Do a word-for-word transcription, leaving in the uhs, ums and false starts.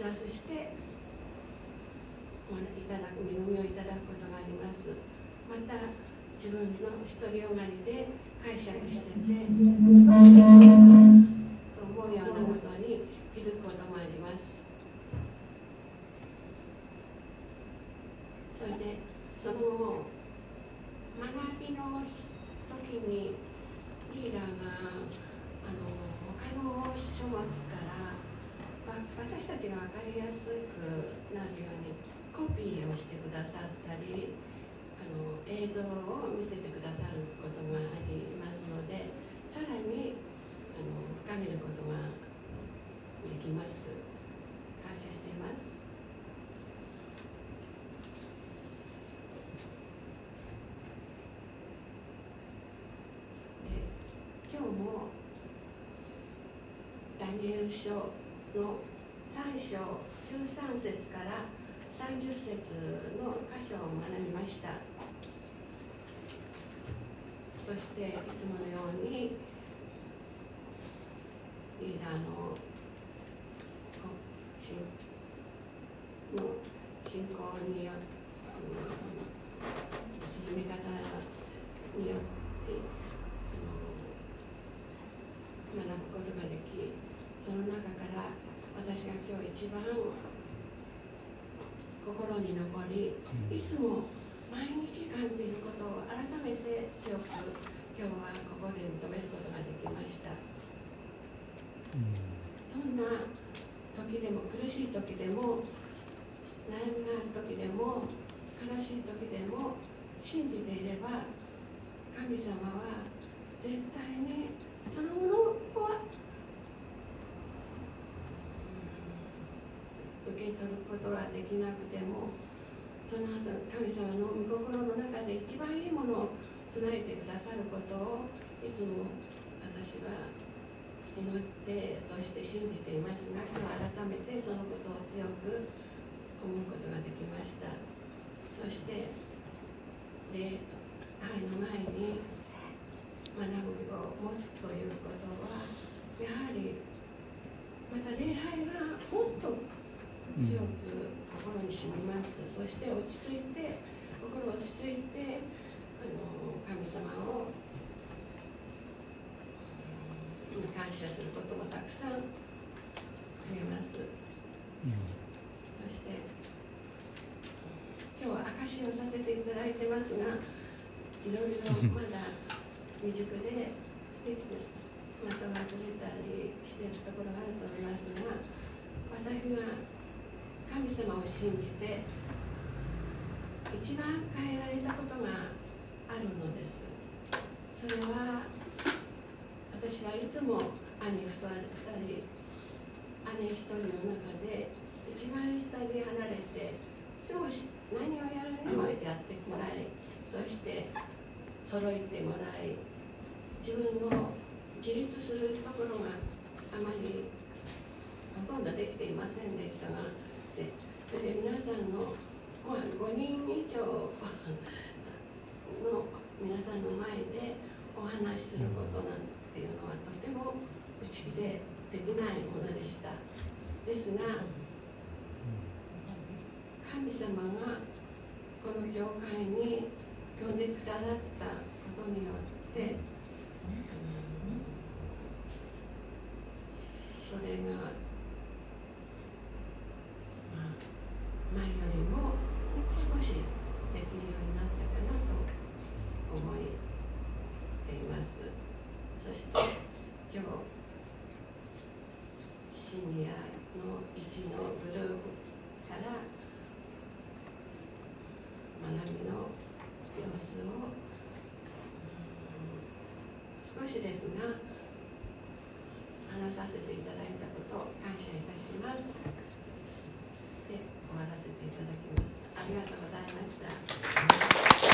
プラスしていただく恵みをいただくことがあります。また自分の独りよがりで解釈してて少しできないなと思うようなことに気づくこともあります。それでその学びの時にリーダーがあの他の書物から私たちが分かりやすくなるようにコピーをしてくださったりあの映像を見せてくださることがありますので、さらにあの深めることができます。感謝しています。で、今日もダニエル書のさん章じゅうさん節からさんじゅっ節の箇所を学びました。そしていつものようにリーダーの信仰によって進め方によって学ぶことができ、その中から私が今日一番心に残り、いつも毎日感じることを改めて強く今日はここで認めることができました。どんな時でも、苦しい時でも、悩みがある時でも、悲しい時でも信じていれば、神様は絶対にそのものは受け取ることができなくても、その後神様の御心の中で一番いいものを備えてくださることをいつも私は祈って、そして信じていますが、今日改めてそのことを強く思うことができました。そして礼拝の前に学ぶを持つということは、やはりまた礼拝がもっと強く心に染みます。そして落ち着いて、心落ち着いてあの神様を感謝することもたくさんあります。うん、そして今日は証しをさせていただいてますが、いろいろまだ未熟でできてまた忘れたりしているところがあると思いますが、私が神様を信じて一番変えられたことがあるのです。それは私はいつも兄ふたり、姉ひとりの中で一番下に離れて、少し何をやるにもやってもらい、そして揃えてもらい、自分の自立するところがあまりほとんどできていませんでしたが、でそれで皆さんの、まあ、ごにん以上の皆さんの前でお話しすることなんていうのはとても内気でできないものでした。ですが、神様がこの教会に呼んでくださったことによって、それが、まあ、前よりも少しできるようになったかなと思っています。そして今日シニアのいちのグループから学びの様子を少しですが話させていただいたことを感謝いたします。で、終わらせていただきます。ありがとうございました。